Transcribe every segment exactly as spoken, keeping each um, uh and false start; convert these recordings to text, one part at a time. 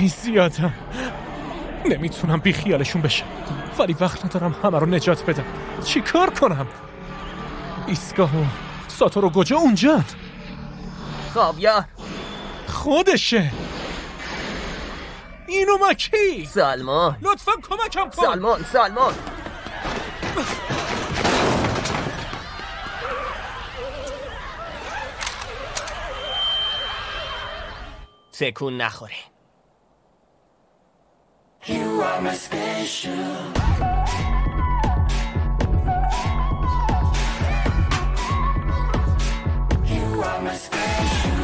خیلی زیادم. نمیتونم بی خیالشون بشم، ولی وقت ندارم همه رو نجات بدم. چی کار کنم؟ ایستگاه و ساتورو گوجا اونجا. خاویار خودشه. اینو مکی. سالمون لطفا کمکم کن. سالمون سالمون تکون نخوره. You are my special. You are my special.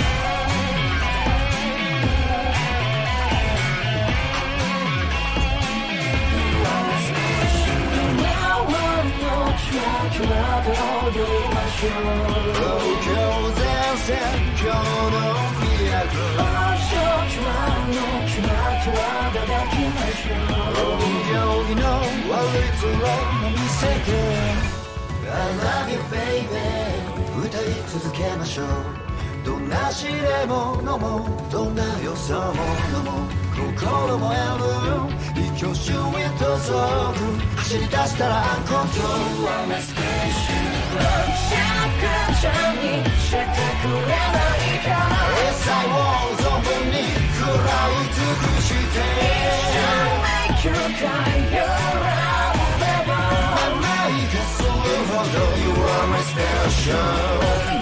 You are my special. Now I'm not sure to love all the emotions. Oh, girl, there's a girl on me. Oh, sure to love, no, to love, to love the documentation. Oh, girl, you know what it's wrong, no mistake. I love you, baby. 歌い続けましょう。どんな試練も飲もう。どんな予想も飲もう。心もやる。一挙手へと走る。走り出したらアンコントロール。You are my special. シャカちゃんにしてくれないかな。最後存分に食らい尽くして。一生 make you cry your own baby. 甘いかするほど You are my special.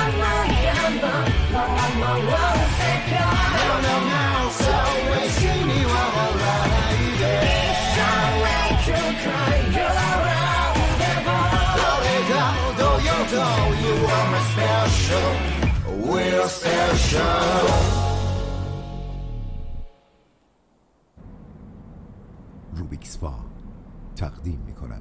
No, no, no, so wasting you all right. It's all make you cry your own baby. Don't do you do, you are my special. We're special. روبیکس فا تقدیم می‌کند.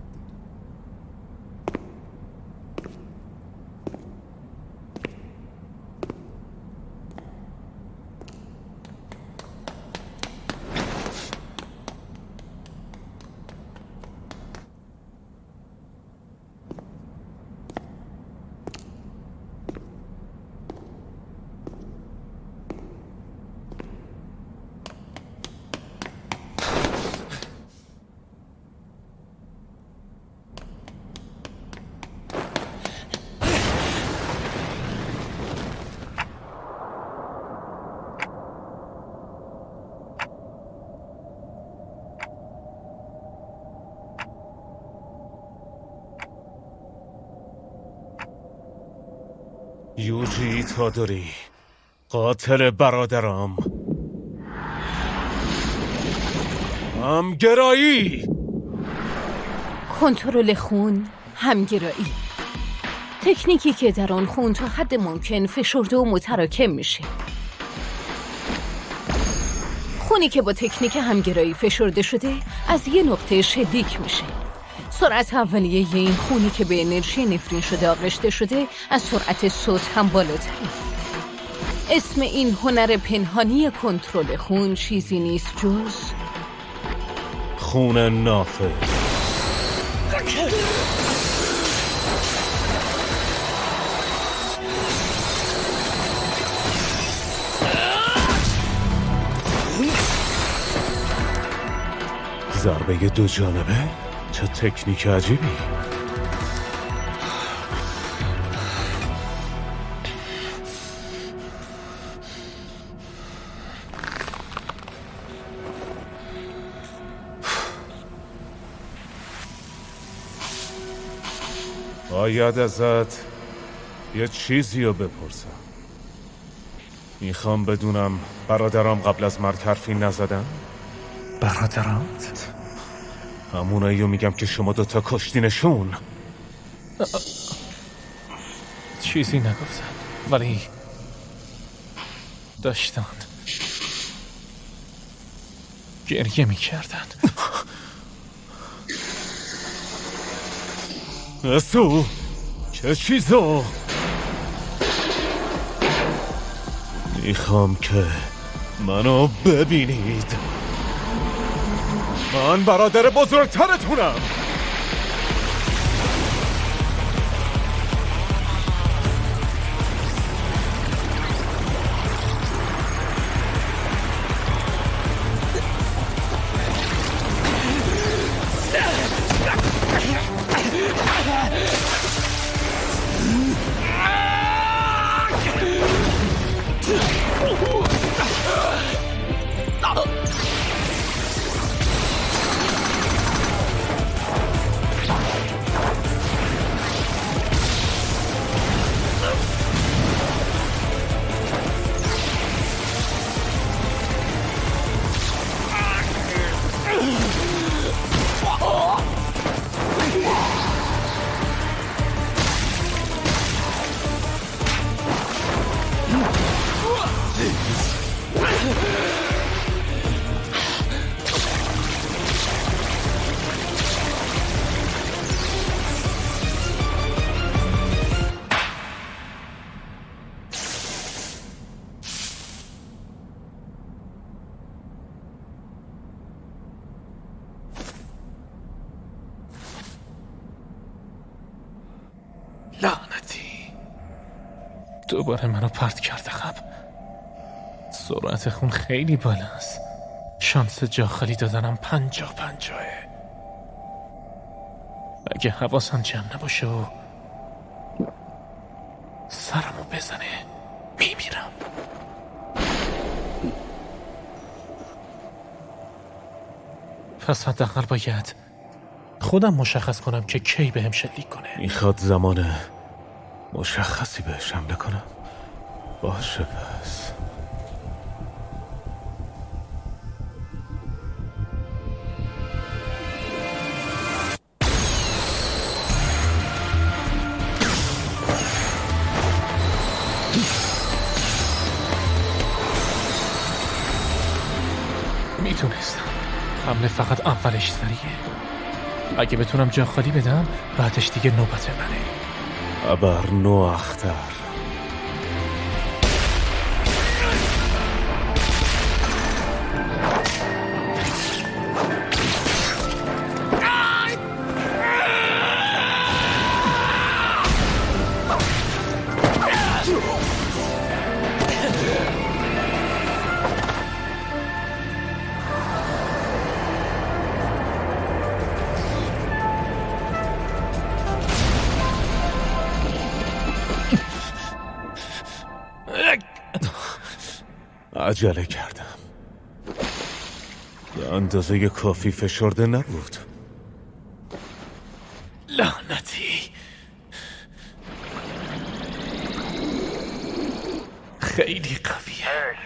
یوجی ایتادوری، قاتل برادرم. همگرایی، کنترل خون، همگرایی، تکنیکی که در آن خون تا حد ممکن فشرده و متراکم میشه. خونی که با تکنیک همگرایی فشرده شده از یه نقطه شلیک میشه. سرعت اولیه این خونی که به انرژی نفرین شده آغشته شده از سرعت صوت هم بالاتره. اسم این هنر پنهانی کنترل خون چیزی نیست جز خون نافذ. ضربه دو جانبه؟ چه تکنیک عجیبی. باید ازت یه چیزی رو بپرسم. میخوام بدونم برادرام قبل از مرگ حرفی نزدن؟ برادرات؟ همونایی رو میگم که شما دوتا کشتینشون. چیزی نگفتن ولی داشتن گریه میکردن. اسو چه چیزو؟ میخوام که منو ببینید. من برادر بزرگترتونم. دوباره منو پرت کرده خب. سرعت خون خیلی بالاست. شانس جا خالی دادنم پنجا پنجاه. اگه حواسم جمع نباشه و سرمو بزنه میمیرم. پس حداقل باید خودم مشخص کنم که کی بهم شلیک کنه. میخواد زمان مشخصی بهش حمله کنم؟ باشه پس. میتونستم. حمله فقط اولش سریعه. اگه بتونم جا خالی بدم بعدش دیگه نوبت منه. ابر نو اختر. عجله کردم. به اندازه کافی فشرده نبود. لعنتی. خیلی قویه. هی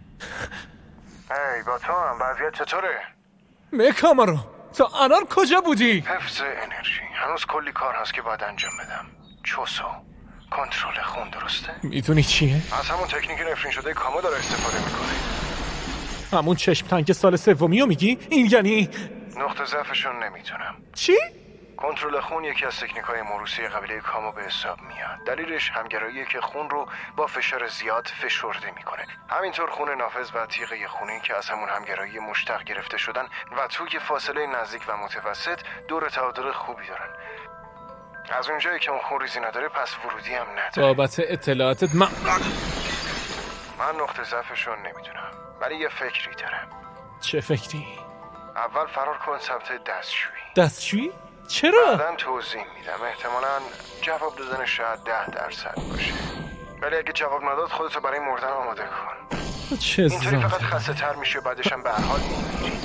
هی با تو هم وضعیت چطوره؟ میکامارو تا الان کجا بودی؟ حفظ انرژی. هنوز کلی کار هست که باید انجام بدم. چوسو کنترل خون درسته؟ میدونی چیه؟ از همون تکنیک نفرین شده کامو داره استفاده میکنه. همون چشم تنگ سال سومیو میگی؟ این یعنی نقطه ضعفشون نمیتونم. چی؟ کنترل خون یکی از تکنیک‌های موروثی قبیله کامو به حساب میاد. دلیلش همگراییه که خون رو با فشار زیاد فشرده میکنه. همینطور خون نافذ و تیغه خونی که از همون همگرایی مشتق گرفته شدن و توی فاصله نزدیک و متوسط دور تعادل خوبی دارن. از اونجایی که اون خون ریزی نداره پس ورودی هم نداره. بابت اطلاعاتت من من نقطه ضعفشون نمیدونم ولی یه فکری دارم. چه فکری؟ اول فرار کن سمت دستشویی. دستشویی؟ چرا؟ بعدن توضیح میدم. احتمالاً جواب دادن شاید ده درصد باشه ولی اگه جواب نداد خودتو برای مردن آماده کن. چه اینطوری زن فقط خسته تر میشه بعدش هم به هر حال میمیری.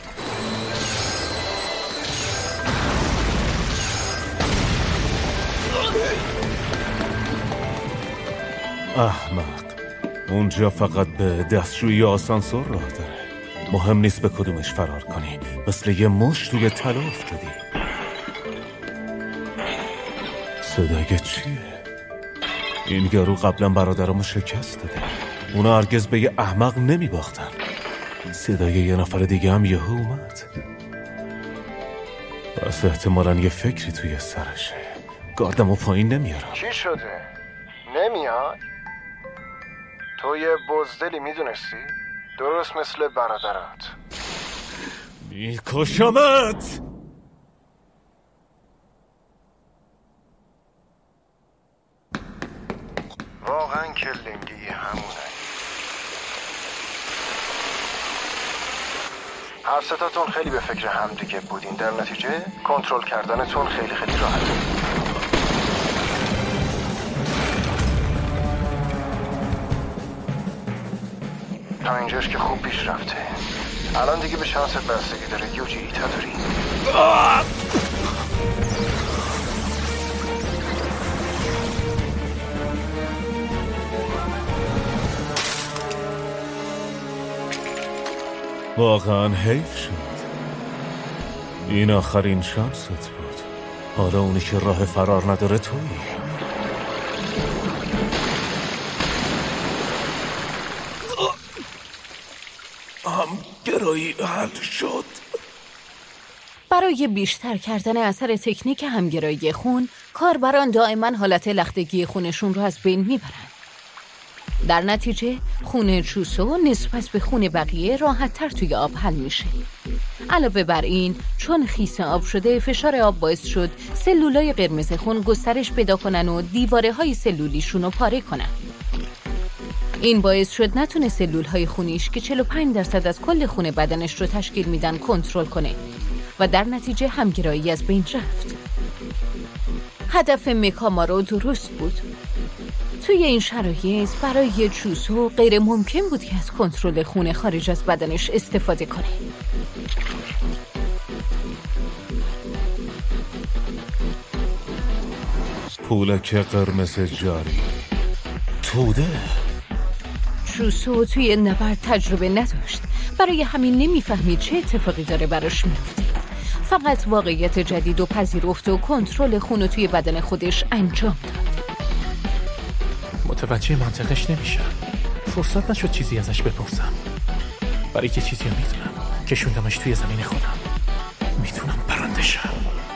احمق. اونجا فقط به دستشویی آسانسور راه داره. مهم نیست به کدومش فرار کنی. مثل یه مشت توی طلا افتادی. صدای چیه؟ این یارو قبلا برادرامو شکست داده. اونا هرگز به یه احمق نمی باختن. صدای یه نفر دیگه هم یهو اومد. پس احتمالاً یه فکری توی سرشه. گاردمو پایین نمیارم. چی شده؟ نمیاد؟ تو یه بزدلی میدونستی؟ درست مثل برادرات. میکشمت. واقعا کلنگی همونه. هر ستاتون خیلی به فکر هم دیگه بودین. در نتیجه کنترل کردنتون خیلی خیلی راحته. تا اینجاش که خوب پیش رفته. الان دیگه به شانست بستگی داره. یوجی ایتادوری. واقعا حیف شد. این آخرین شانست بود. حالا اونی که راه فرار نداره تویی. همگرایی حل شد. برای بیشتر کردن اثر تکنیک همگرایی خون، کاربران دائما حالت لختگی خونشون رو از بین میبرن. در نتیجه خون چوسو نسبت به خون بقیه راحت‌تر توی آب حل میشه. علاوه بر این، چون خیس آب شده، فشار آب باعث شد سلولای قرمز خون گسترش پیدا کنن و دیواره های سلولیشون رو پاره کنن. این باعث شد نتونه سلولهای خونیش که چهل و پنج درصد از کل خون بدنش رو تشکیل میدن کنترل کنه و در نتیجه همگرایی از بین رفت. هدف میکامارو درست بود. توی این شرایط برای چوسو غیر ممکن بود که از کنترل خون خارج از بدنش استفاده کنه. پولک قرمز جاری توده. چوسو توی نبرد تجربه نداشت، برای همین نمیفهمید چه اتفاقی داره براش میفته. فقط واقعیت جدید و پذیرفت و کنترل خون رو توی بدن خودش انجام داد. متوجه منطقش نمیشم. فرصت نشد چیزی ازش بپرسم. برای که چیزی رو میدونم، کشوندمش توی زمین خودم. میتونم برنده شم.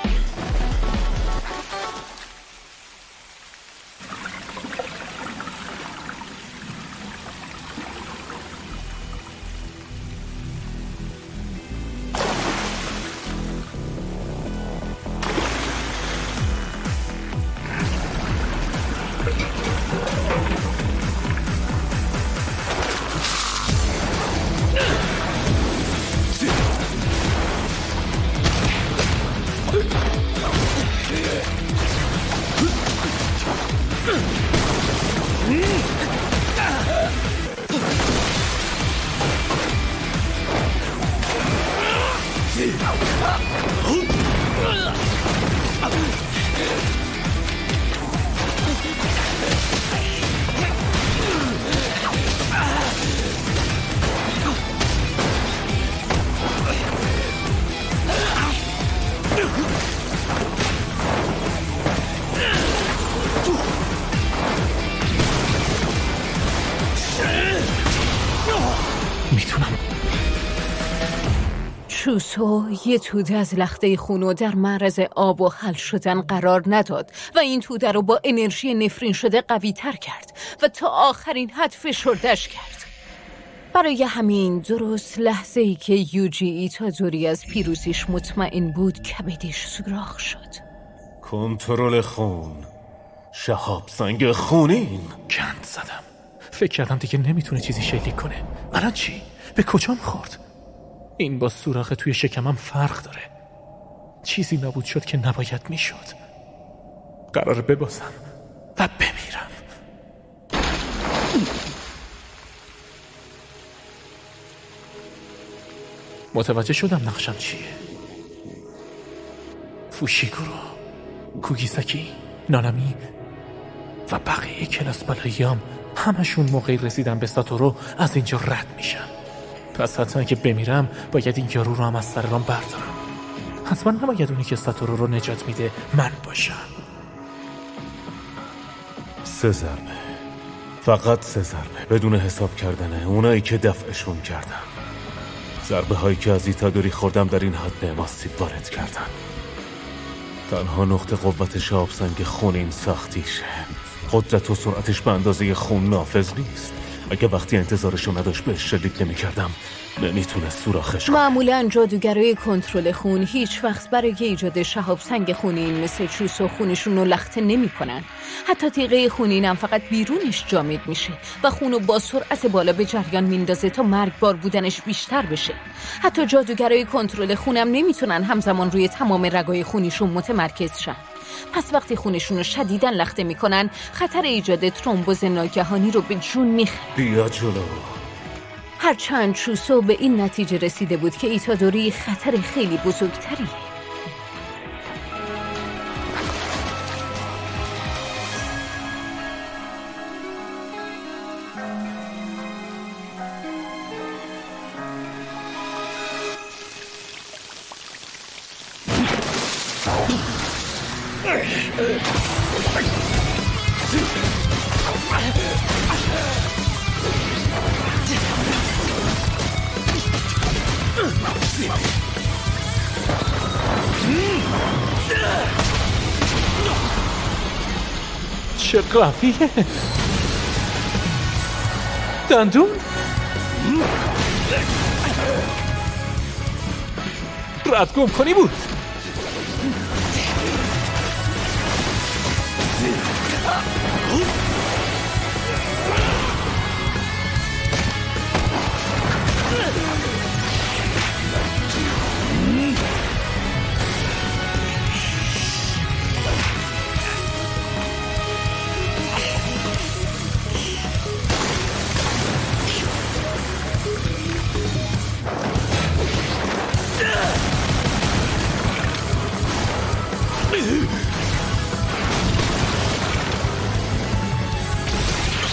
چوسو یه توده از لخته خونو در معرض آب و حل شدن قرار نداد و این توده رو با انرژی نفرین شده قوی تر کرد و تا آخرین حد فشردش کرد. برای همین درست لحظه ای که یوجی ایتادوری از پیروزیش مطمئن بود کبدش سوراخ شد. کنترل خون، شهاب سنگ خونین. گند زدم. فکر کردم دیگه نمیتونه چیزی شلیک کنه. الان چی؟ به کجام خورد؟ این با سوراخ توی شکمم فرق داره. چیزی نابود شد که نباید میشد. قراره ببازم و بمیرم. متوجه شدم نقشم چیه. فوشیگورو، کوگیساکی، نانامی و بقیه کلاس بالاییام همشون موقعی رسیدن به ساتورو از اینجا رد میشن. پس حتما که بمیرم باید این یارو رو هم از سر رام بردارم. حتما نباید اونی که ساتورو رو نجات میده من باشم. سه ضربه، فقط سه ضربه، بدون حساب کردنه اونایی که دفعشون کردم. ضربه هایی که از ایتادوری خوردم در این حد به آسیب وارد کردن. تنها نقطه قوت شهاب سنگ خون این سختیشه. قدرت و سرعتش به اندازه خون نافذ نیست. اگه وقتی انتظارشو نداشت بهش شلیک نمی کردم نمیتونه سوراخش کنه. معمولا جادوگرای کنترل خون هیچ وقت برای ایجاد شهاب سنگ خونین مثل چوسو خونشون رو لخته نمی کنن. حتی تیغه خونین هم فقط بیرونش جامد میشه و خونو با سرعت بالا به جریان میندازه تا مرگبار بودنش بیشتر بشه. حتی جادوگرای کنترل خونم نمیتونن همزمان روی تمام رگای خونیشون متمرکز شن. پس وقتی خونشون رو شدیداً لخته میکنن خطر ایجاد ترومبوز ناگهانی رو به جون میخوره. بیا جلو. هرچند چوسو به این نتیجه رسیده بود که ایتادوری خطر خیلی بزرگتریه. چه قویه. دندون رد گم کنی بود.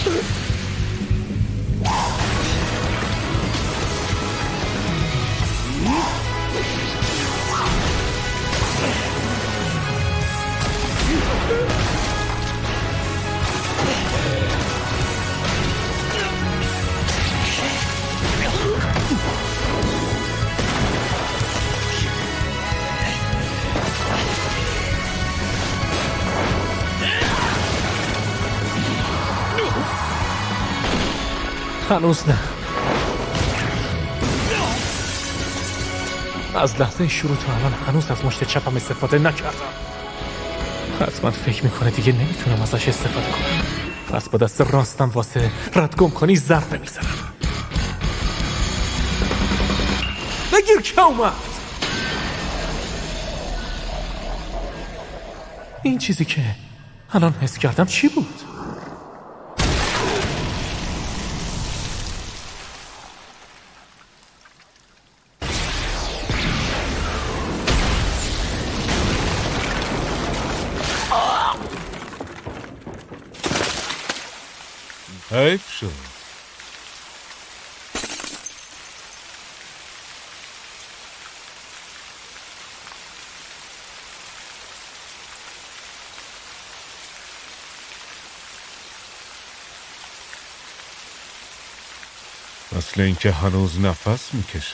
هنوز نه. از لحظه شروع تا الان هنوز از مشت چپم استفاده نکردم. حتما فکر میکنه دیگه نمیتونم ازش استفاده کنم. پس با دست راستم واسه ردگم کنی ضربه میزنم. بگیر که اومد. این چیزی که الان حس کردم چی بود؟ حیف شد. مثل اینکه هنوز نفس میکشه.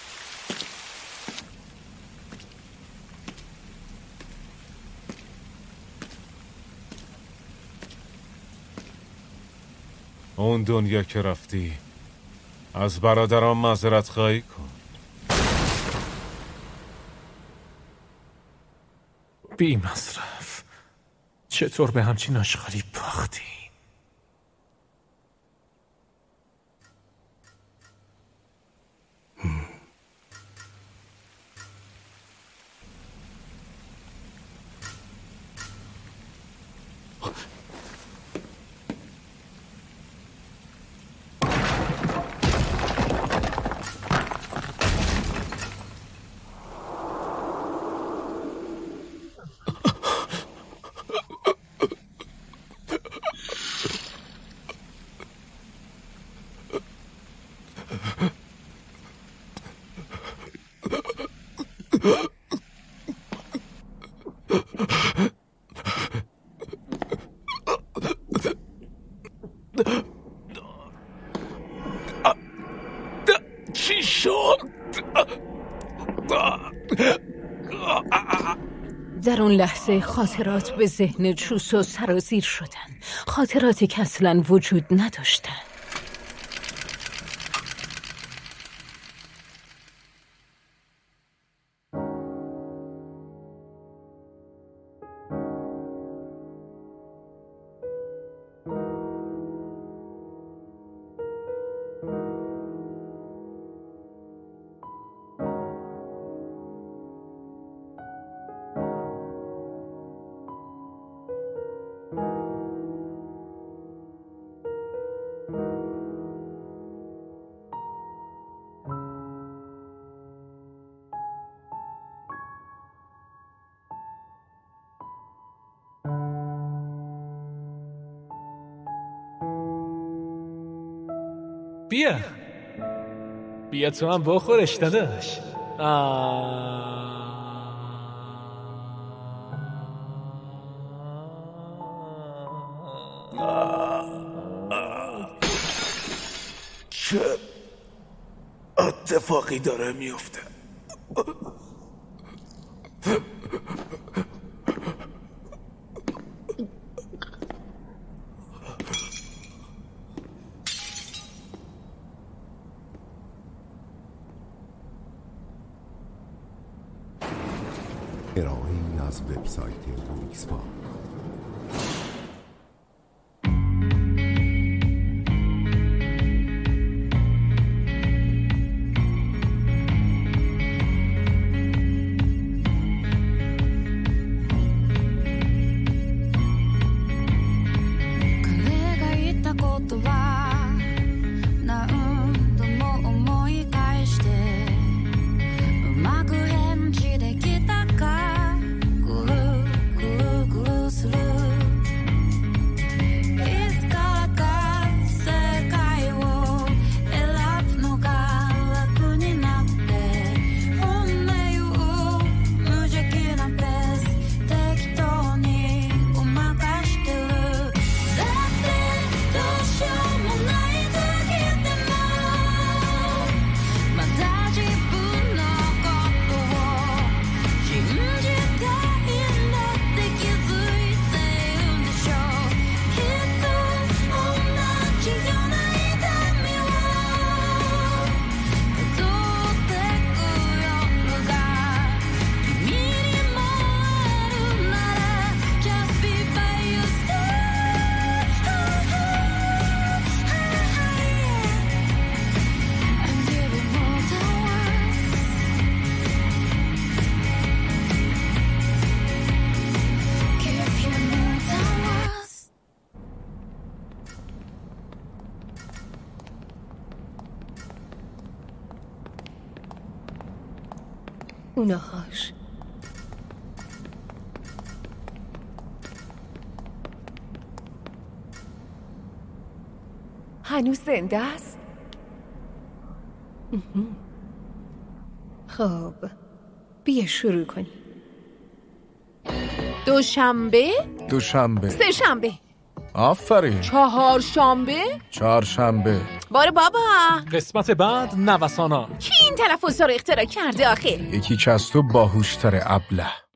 اون دنیا که رفتی از برادران معذرت خواهی کن. بی مصرف چطور به همچین آشغالی باختی؟ چی شد؟ در اون لحظه خاطرات به ذهن چوسو سرازیر شدن. خاطراتی که اصلاً وجود نداشتن. بیا بیا تو هم بخورش داداش. چه اتفاقی داره میفته؟ ارائه‌ای از وبسایت روبیکس فا. It's got اونهاش. هنوز زنده است؟ خب بیا شروع کنی. دوشنبه، دوشنبه، سه شنبه، آفرین، چهار شنبه، چهارشنبه. باره بابا، قسمت بعد نوسانا. کی این تلفظ رو اختراع کرده آخه؟ یکی که از تو باهوشتر ابله.